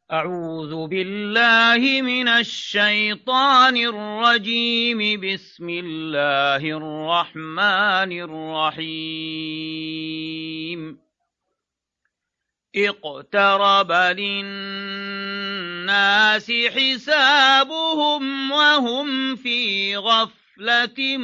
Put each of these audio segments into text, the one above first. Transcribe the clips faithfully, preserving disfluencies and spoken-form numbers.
أعوذ بالله من الشيطان الرجيم. بسم الله الرحمن الرحيم. اقترب للناس حسابهم وهم في غفلة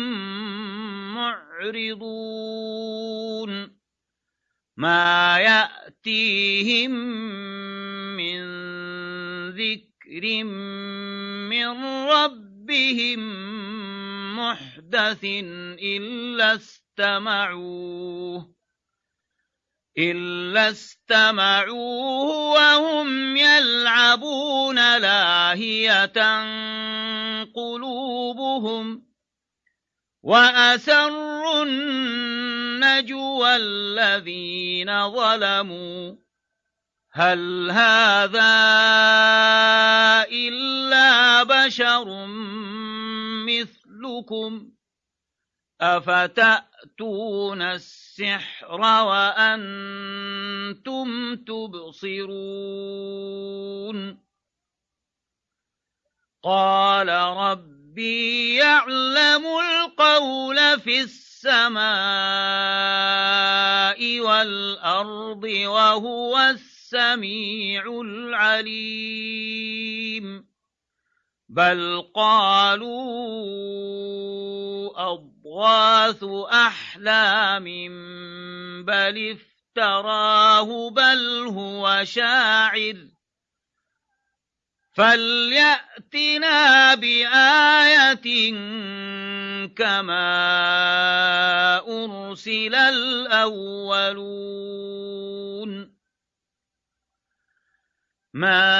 معرضون. ما يأتيهم من ذكر من ربهم محدث إلا استمعوه إلا استمعوه وهم يلعبون لاهية قلوبهم وأسروا النجوى الذين ظلموا هل هذا إلا بشر مثلكم أفتأتون السحر وأنتم تبصرون. قال ربي يعلم القول في السماء والأرض وهو السميع العليم. بل قالوا أضغاث أحلام بل افتراه بل هو شاعر فليأتنا بآية كما أرسل الأولون. ما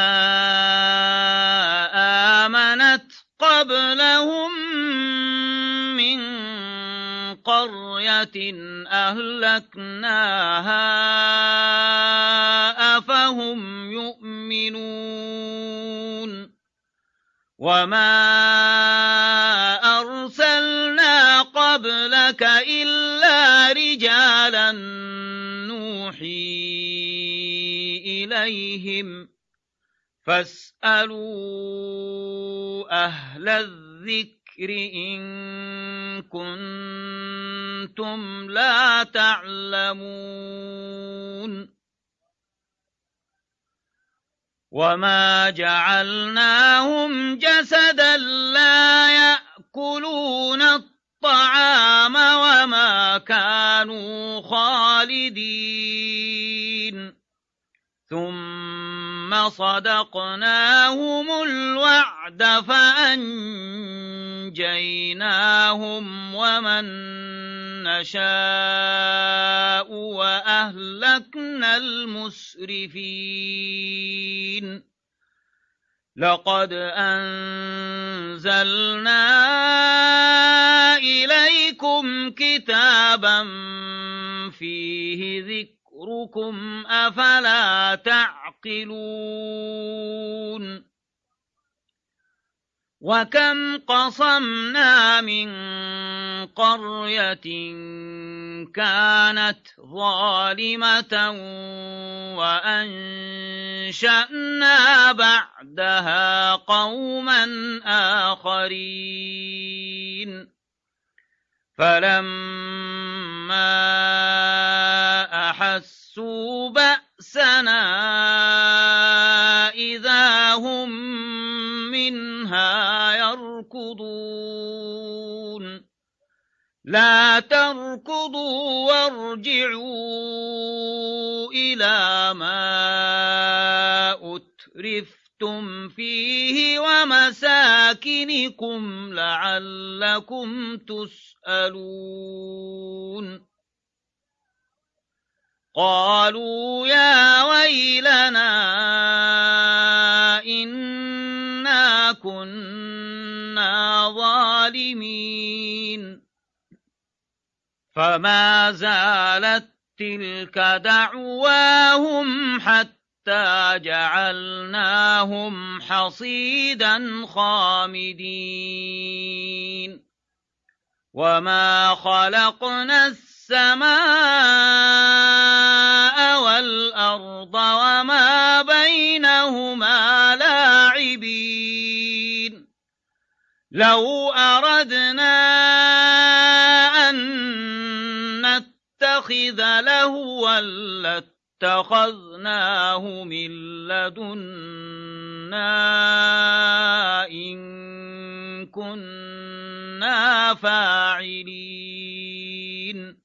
آمنت قبلهم من قرية أهلكناها أفهم يؤمنون. وما أرسلنا قبلك إلا رجالا نوحي إليهم فاسألوا أهل الذكر إن كنتم لا تعلمون. وما جعلناهم جسدا لا يأكلون الطعام وما كانوا خالدين ثم صدقناهم الوعد فأنجيناهم ومن نشاء وأهلكنا المسرفين. لقد أنزلنا إليكم كتابا فيه ذكركم أفلا تعقلون. وكم قصمنا من قرية كانت ظالمة وأنشأنا بعدها قوما آخرين فلما أحسوا بأسنا إذا هم منها يركضون. لا تركضوا وارجعوا إلى ما أترفتم فيه ومساكنكم لعلكم تسألون. قالوا يا ويلنا إنا كنا ظالمين. فما زالت تلك دعواهم حتى جعلناهم حصيدا خامدين. وما خلقنا السماء والأرض وما بينهما بينهما لاعبين لو أردنا أن نتخذ لهوا لاتخذناه من لدنا إن كنا فاعلين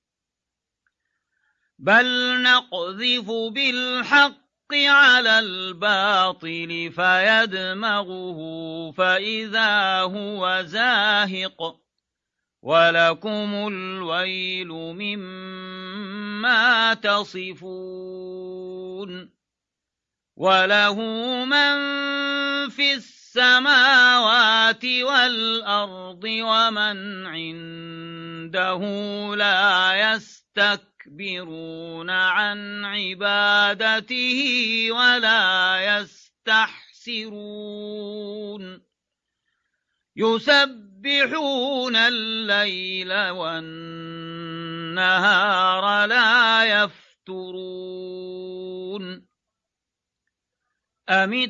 بل نقذف بالحق على الباطل فيدمغه فإذا هو زاهق ولكم الويل مما تصفون وله من في السماوات والأرض ومن عنده لا يستكبرون عن عبادته ولا يستحسرون يسبحون الليل والنهار لا يفترون أم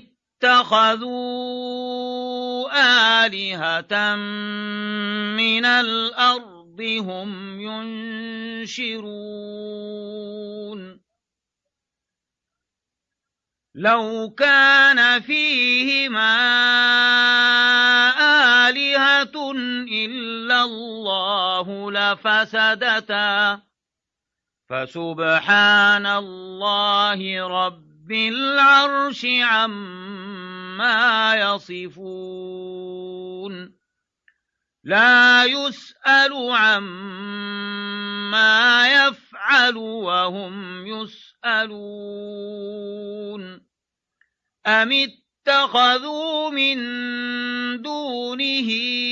اتخذوا آلهة من الأرض هم ينشرون لو كان فيهما آلهة إلا الله لفسدتا فسبحان الله رب العرش عما يصفون لا يسأل عما يفعل وهم يسألون أم اتخذوا من دونه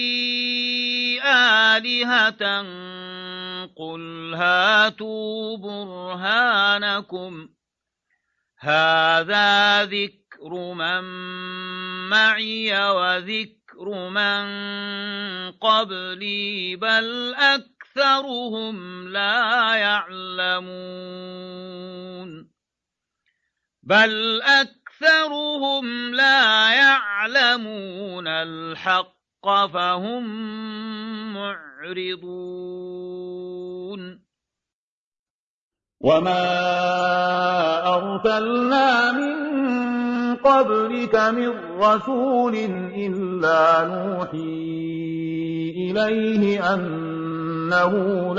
آلهة قل هاتوا برهانكم هذا ذكر من معي وذكر من قبلي بل أكثرهم لا يعلمون بل أكثرهم لا يعلمون الحق فهم معرضون وما أرسلنا من قبلك من رسول إلا نوحي إليه أنه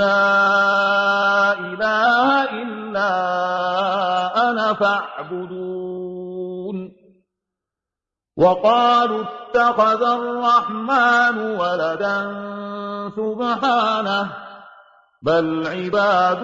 لا إله إلا أنا فاعبدون وقالوا اتخذ الرحمن ولدا سبحانه بل عباد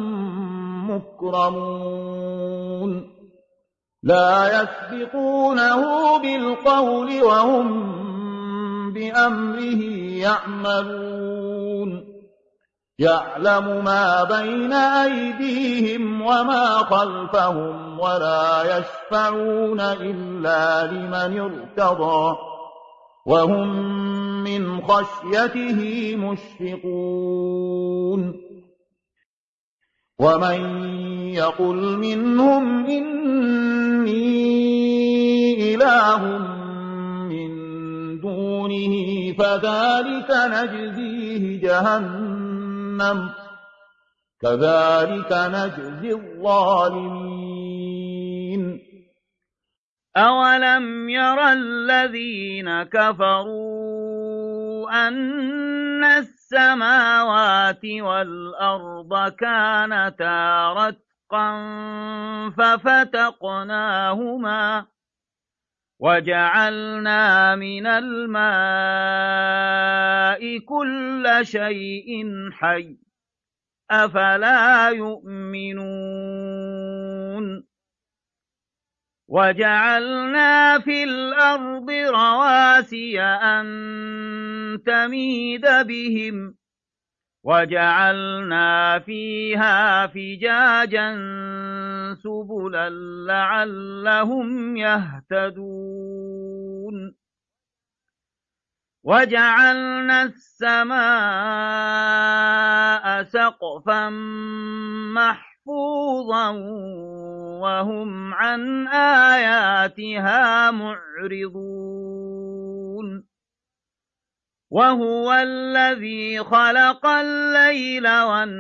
مكرمون لا يسبقونه بالقول وهم بأمره يعملون يعلم ما بين أيديهم وما خلفهم ولا يشفعون إلا لمن ارتضى وهم من خشيته مشفقون ومن يقل منهم إني إله من دونه فذلك نجزيه جهنم كذلك نجزي الظالمين أولم ير الذين كفروا أن السماوات والأرض كانتا رتقا ففتقناهما وجعلنا من الماء كل شيء حي أفلا يؤمنون وجعلنا في الأرض رواسي أن تميد بهم وجعلنا فيها فجاجا سبلا لعلهم يهتدون وجعلنا السماء سقفا محفوظا محفوظا وهم عن آياتها معرضون وهو الذي خلق الليل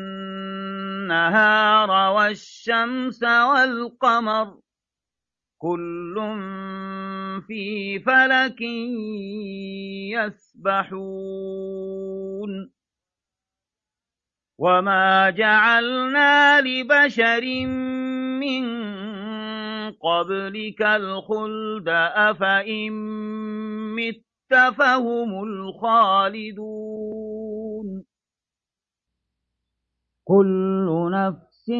والنهار والشمس والقمر كل في فلك يسبحون وما جعلنا لبشر من قبلك الخلد أفإن مت فهم الخالدون كل نفس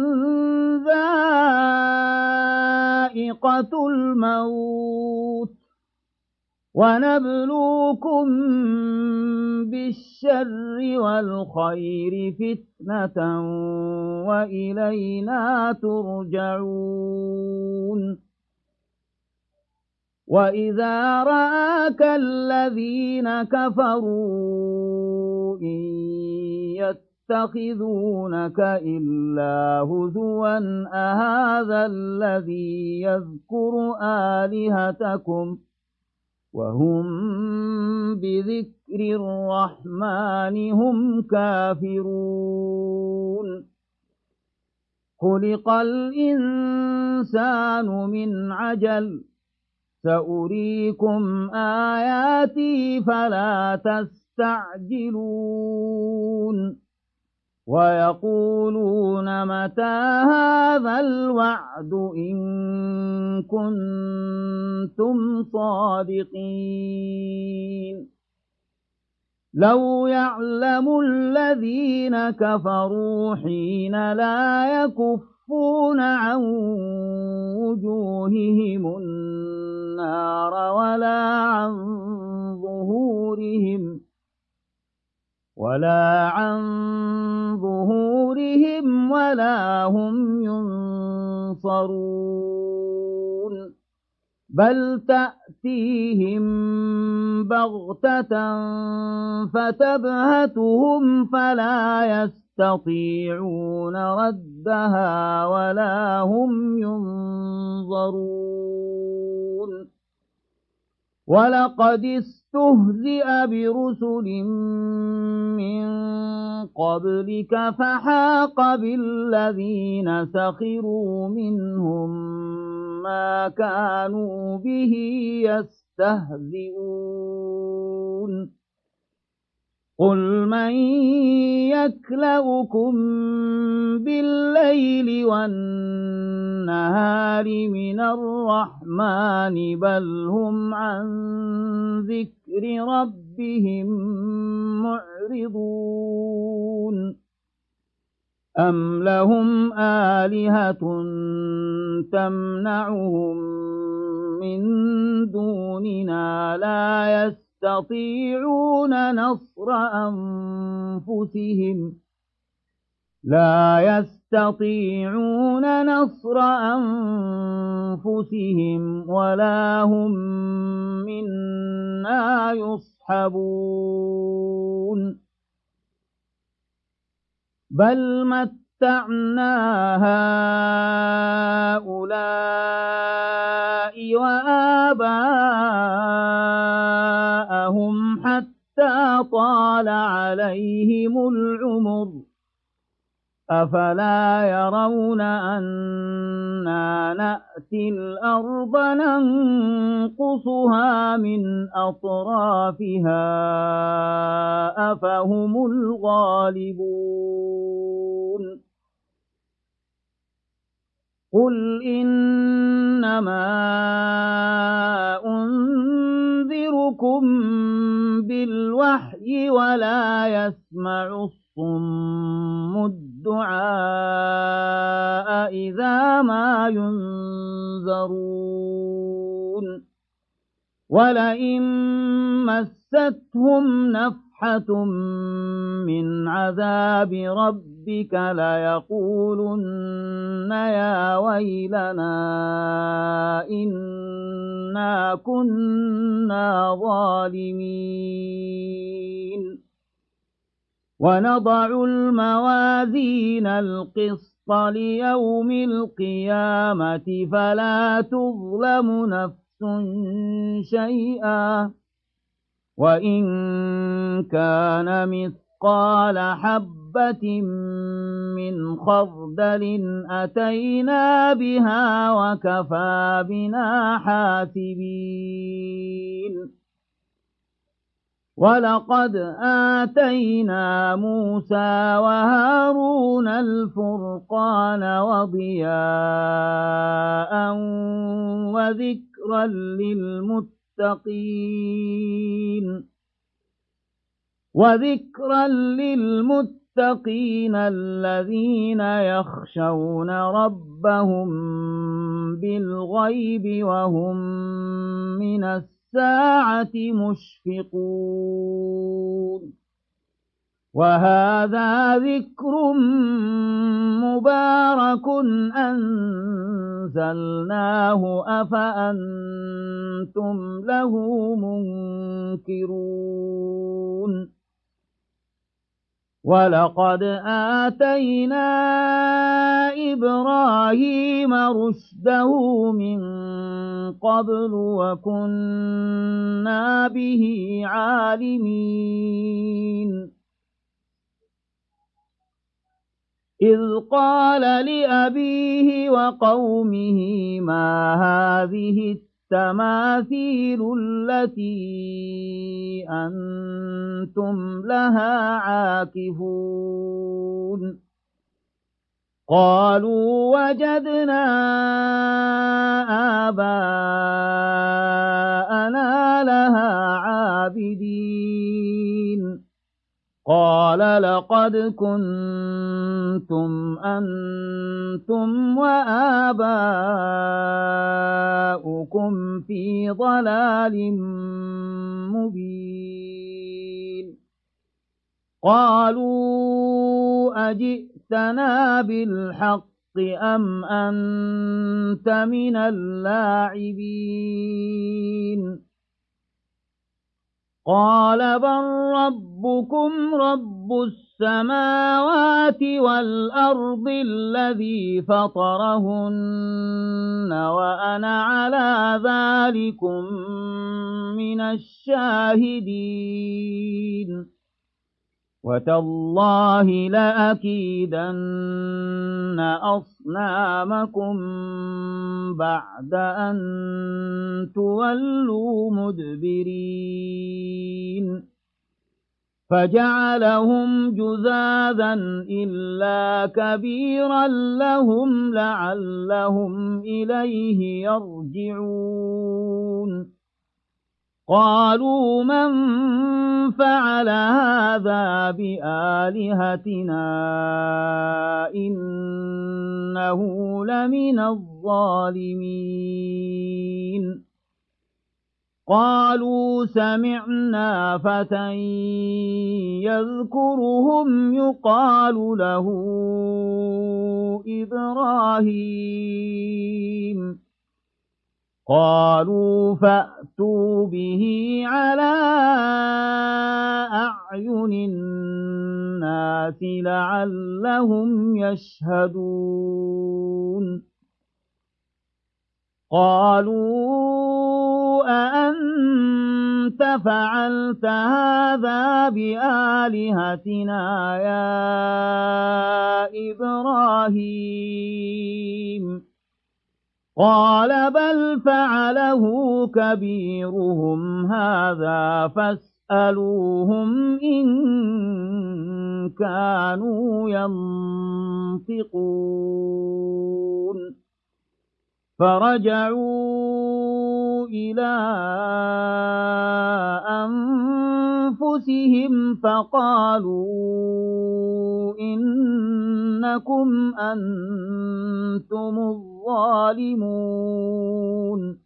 ذائقة الموت ونبلوكم بالشر والخير فتنة وإلينا ترجعون وإذا رآك الذين كفروا إن يتخذونك إلا هزوا أهذا الذي يذكر آلهتكم وهم بذكر الرحمن هم كافرون خلق الإنسان من عجل سأريكم آياتي فلا تستعجلون ويقولون متى هذا الوعد إن كنتم صادقين لو يعلم الذين كفروا حين لا يكفون عن وجوههم النار ولا عن ظهورهم ولا عن ظهورهم ولا هم ينصرون بل تأتيهم بغتة فتبهتهم فلا يستطيعون ردها ولا هم ينظرون ولقد استهزئ برسل من قبلك فحاق بالذين سخروا منهم ما كانوا به يستهزئون قل من يكلؤكم بالليل والنهار من الرحمن بل هم عن ذكر ربهم معرضون أم لهم آلهة تمنعهم من دوننا لا يستطيعون يستطيعون نصر أنفسهم لا يستطيعون نصر أنفسهم ولا هم منا يصحبون بل متعنا هؤلاء وآباءهم حتى طال عليهم العمر أفلا يرون أنا نأتي الأرض ننقصها من أطرافها أفهم الغالبون قل إنما أنذركم بالوحي ولا يسمع الصم الدعاء إذا ما ينذرون ولئن مستهم نفحة من عذاب ربك ليقولن يا ويلنا إنا كنا ظالمين ونضع الموازين القسط ليوم القيامة فلا تظلم نفس شيئا وإن كان مثقال حبة من خردل أتينا بها وكفى بنا حاسبين ولقد آتينا موسى وهارون الفرقان وضياء وذكرا للمتقين وذكرا للمتقين الذين يخشون ربهم بالغيب وهم من الساعة مشفقون وهذا ذكر مبارك أنزلناه أفأنتم له منكرون ولقد آتينا إبراهيم رشده من قبل وكنا به عالمين إذ قال لأبيه وقومه ما هذه التماثيل التي أنتم لها عاكفون قالوا وجدنا آباءنا لها عابدين قال لقد كنتم أنتم وآباؤكم في ضلال مبين قالوا أجئتنا بالحق أم أنت من اللاعبين قال بل ربكم رب السماوات والأرض الذي فطرهن وأنا على ذلكم من الشاهدين وتالله لأكيدن أصنامكم بعد أن تولوا مدبرين فجعلهم جذاذا إلا كبيرا لهم لعلهم إليه يرجعون قالوا من فعل هذا بآلهتنا إنه لمن الظالمين قالوا سمعنا فتى يذكرهم يقال له إبراهيم قالوا فأتوا به على أعين الناس لعلهم يشهدون قالوا أأنت فعلت هذا بآلهتنا يا إبراهيم قال بل فعله كبيرهم هذا فاسألوهم إن كانوا ينطقون فرجعوا إلى أنفسهم فقالوا إنكم أنتم الظالمون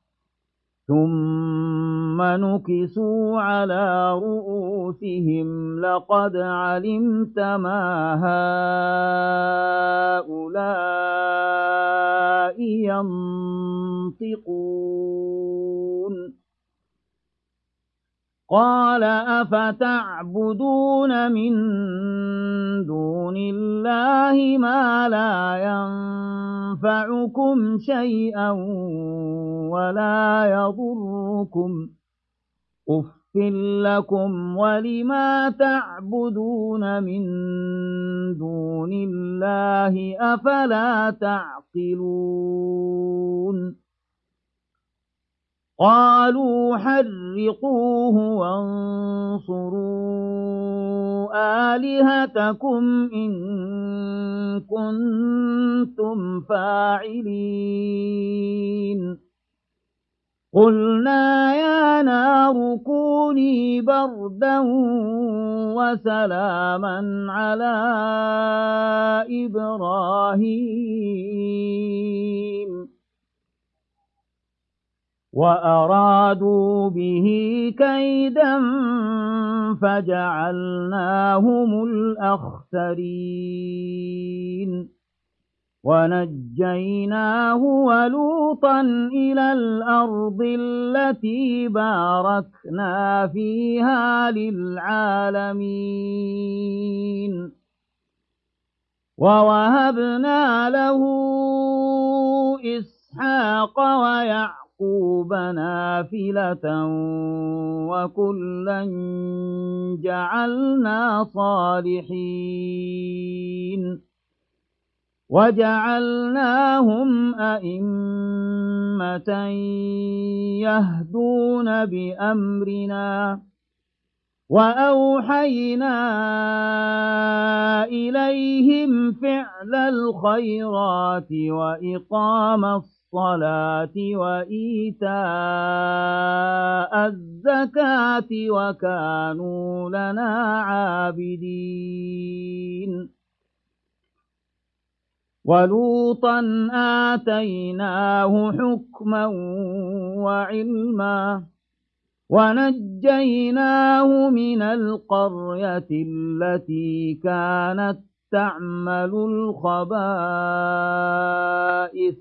ثم نكسوا على رؤوسهم لقد علمت ما هؤلاء ينطقون قال أفتعبدون من دون الله ما لا ينفعكم شيئا ولا يضركم أف لكم ولما تعبدون من دون الله أفلا تعقلون قالوا حرقوه وانصروا آلهتكم إن كنتم فاعلين قلنا يا نار كوني بردا وسلاما على إبراهيم وأرادوا به كيدا فجعلناهم الأخسرين ونجيناه ولوطا إلى الأرض التي باركنا فيها للعالمين ووهبنا له إسحاق ويعقوب نافلة وكلا جعلنا صالحين وجعلناهم أئمة يهدون بأمرنا وأوحينا إليهم فعل الخيرات وإقام الصلاة وإيتاء الزكاة وكانوا لنا عابدين ولوطا آتيناه حكما وعلما ونجيناه من القرية التي كانت تعمل الخبائث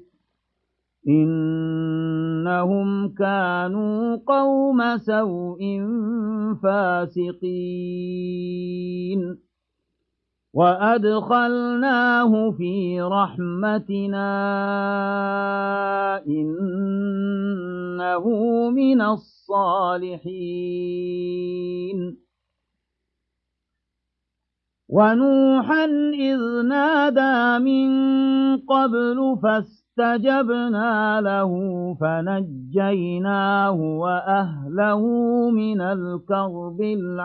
إنهم كانوا قوم سوء فاسقين وأدخلناه في رحمتنا إنه من الصالحين ونوحا إذ نادى من قبل فاستجبنا له فنجيناه وأهله من الكرب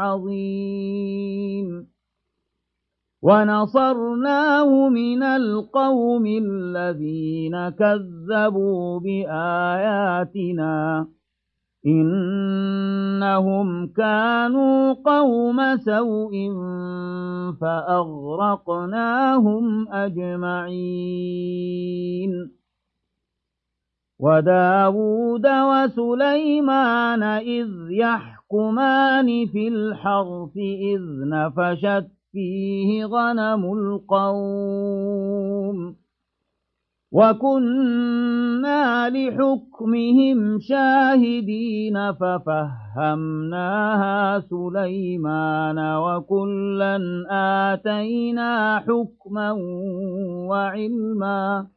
العظيم ونصرناه من القوم الذين كذبوا بآياتنا إنهم كانوا قوم سوء فأغرقناهم أجمعين وداود وسليمان إذ يحكمان في الحرث إذ نفشت فيه غنم القوم وكنا لحكمهم شاهدين ففهمناها سليمان وكلا آتينا حكما وعلما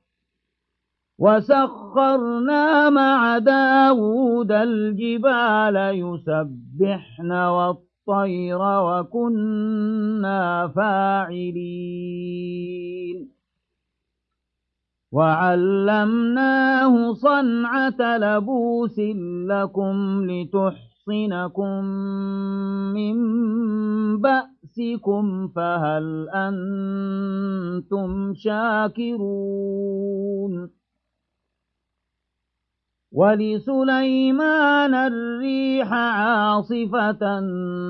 وسخرنا مع داود الجبال يسبحن والطير الطير وكنا فاعلين وعلمناه صنعة لبوس لكم لتحصنكم من بأسكم فهل أنتم شاكرون ولسليمان الريح عاصفة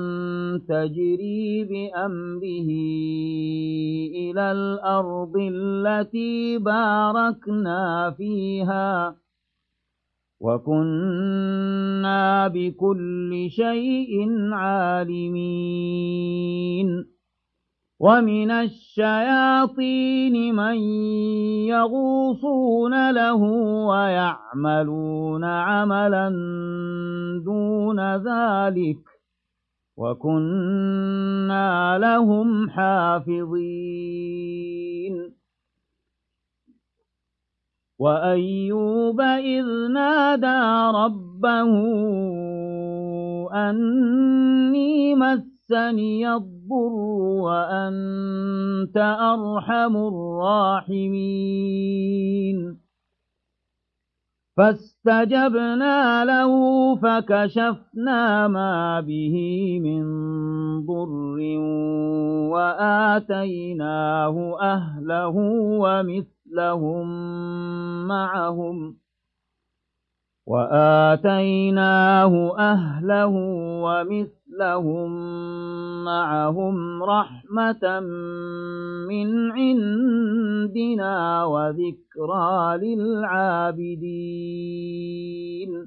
تجري بأمره إلى الأرض التي باركنا فيها وكنا بكل شيء عالمين ومن الشياطين من يغوصون له ويعملون عملا دون ذلك وكنا لهم حافظين وأيوب إذ نادى ربه أني مسني الضر وأنت أرحم الراحمين فاستجبنا له فكشفنا ما به من ضر وآتيناه أهله ومثلهم معهم وآتيناه أهله ومثلهم معهم رحمة من عندنا وذكرى للعابدين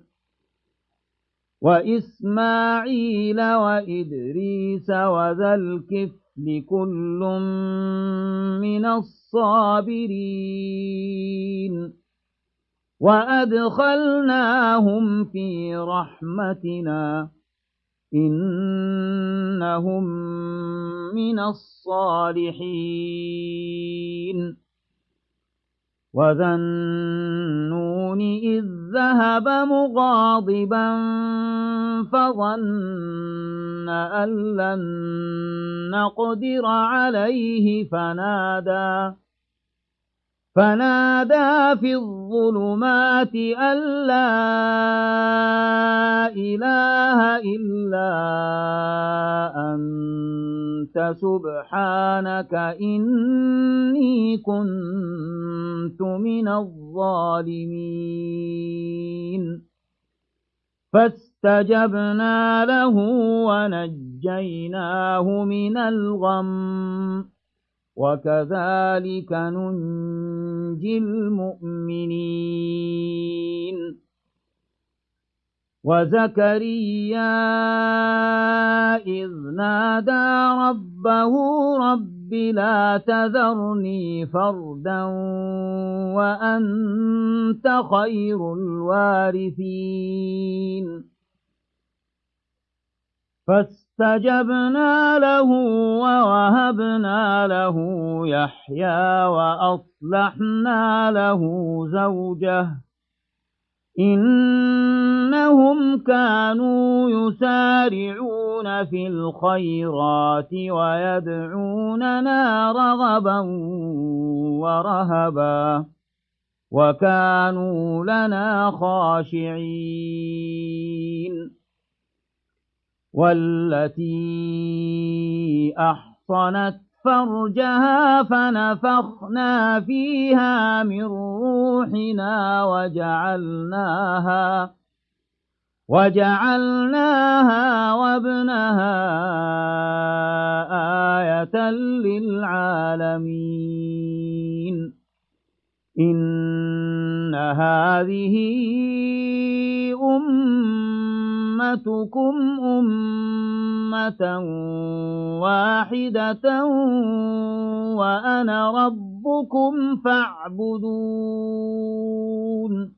وإسماعيل وإدريس وذا الكفل كل من الصابرين وأدخلناهم في رحمتنا إنهم من الصالحين وذا النون إذ ذهب مغاضبا فظن أن لن نقدر عليه فنادى فنادى في الظلمات أن لا إله إلا أنت سبحانك إني كنت من الظالمين فاستجبنا له ونجيناه من الغم وكذلك ننجي المؤمنين وزكريا إذ نادى ربه رب لا تذرني فردا وأنت خير الوارثين فاستجبنا له ووهبنا له يحيى وأصلحنا له زوجه إنهم كانوا يسارعون في الخيرات ويدعوننا رغبا ورهبا وكانوا لنا خاشعين والتي أحصنت فرجها فنفخنا فيها من روحنا وجعلناها وجعلناها وابنها آية للعالمين إن هذه أمتكم أمة واحدة وأنا ربكم فاعبدون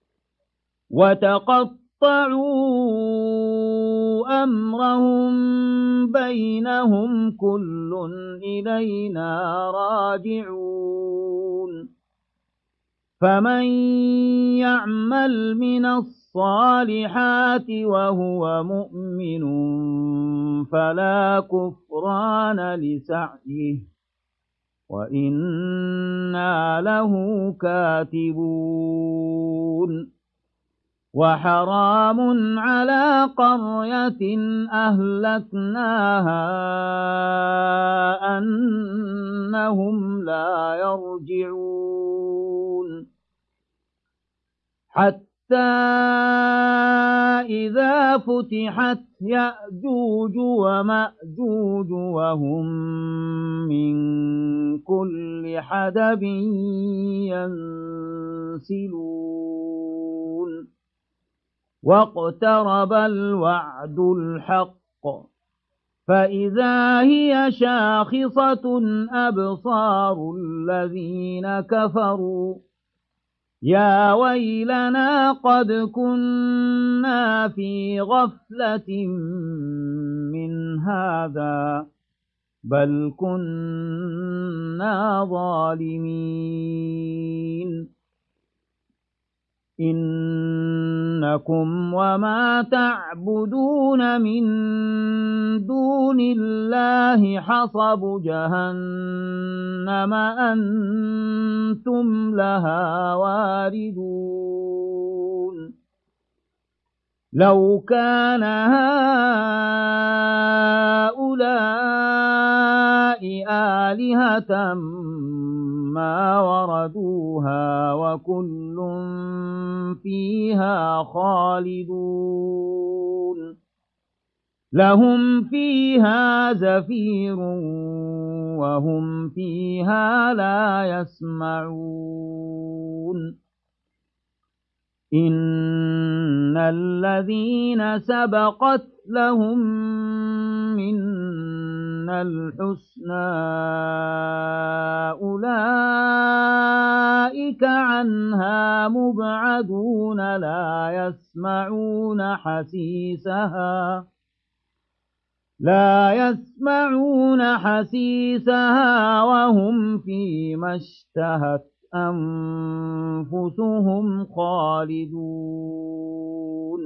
وتقطعوا أمرهم بينهم كل إلينا راجعون فمن يعمل من الصالحات وهو مؤمن فلا كفران لسعيه وإنا له كاتبون وحرام على قرية أهلكناها أنهم لا يرجعون حتى إذا فتحت يأجوج ومأجوج وهم من كل حدب ينسلون واقترب الوعد الحق فإذا هي شاخصة أبصار الذين كفروا يا ويلنا قد كنا في غفلة من هذا بل كنا ظالمين إنكم وما تعبدون من دون الله حصب جهنم أنتم لها واردون لو كان هؤلاء آلهة ما وردوها وكل فيها خالدون لهم فيها زفير وهم فيها لا يسمعون إن الذين سبقت لهم منا الحسنى أولئك عنها مبعدون لا يسمعون حسيسها لا يسمعون حسيسها وهم فيما اشتهت أنفسهم خالدون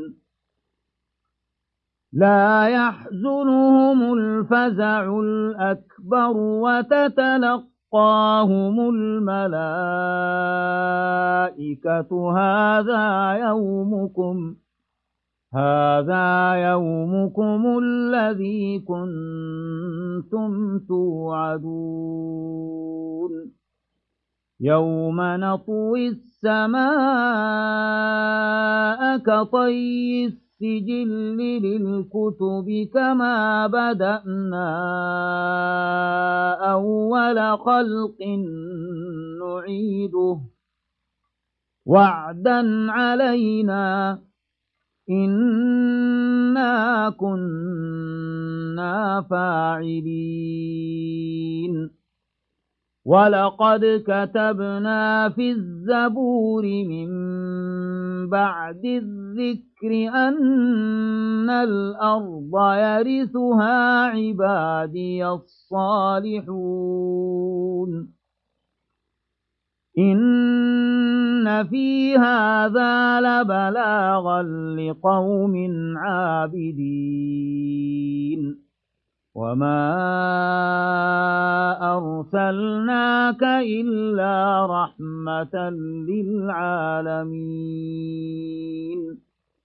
لا يحزنهم الفزع الأكبر وتتلقاهم الملائكة هذا يومكم هذا يومكم الذي كنتم توعدون يوم نطوي السماء كطي السجل للكتب كما بدأنا أول خلق نعيده وعدا علينا إنا كنا فاعلين ولقد كتبنا في الزبور من بعد الذكر أن الأرض يرثها عبادي الصالحون إن في هذا لبلاغا لقوم عابدين وما أرسلناك إلا رحمة للعالمين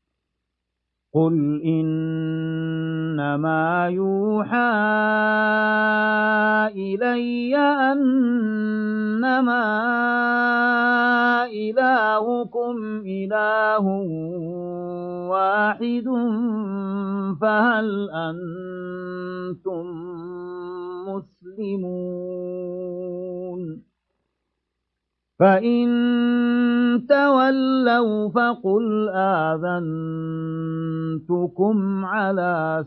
قل إنما يوحى إلي أنما إلهكم إله واحد فهل أنتم مسلمون فإن تولوا فقل آذنتكم على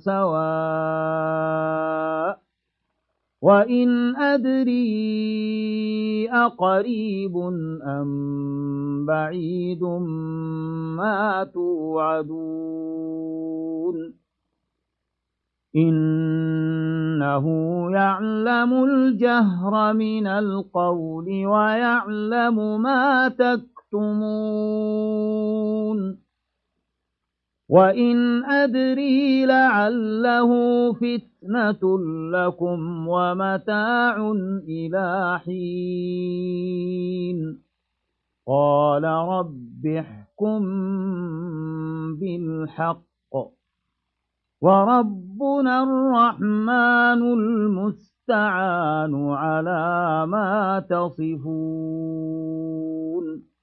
سواء وإن أدري أقريب أم بعيد ما توعدون إنه يعلم الجهر من القول ويعلم ما تكتمون وإن أدري لعله فتنة لكم ومتاع إلى حين قال رب احكم بالحق وربنا الرحمن المستعان على ما تصفون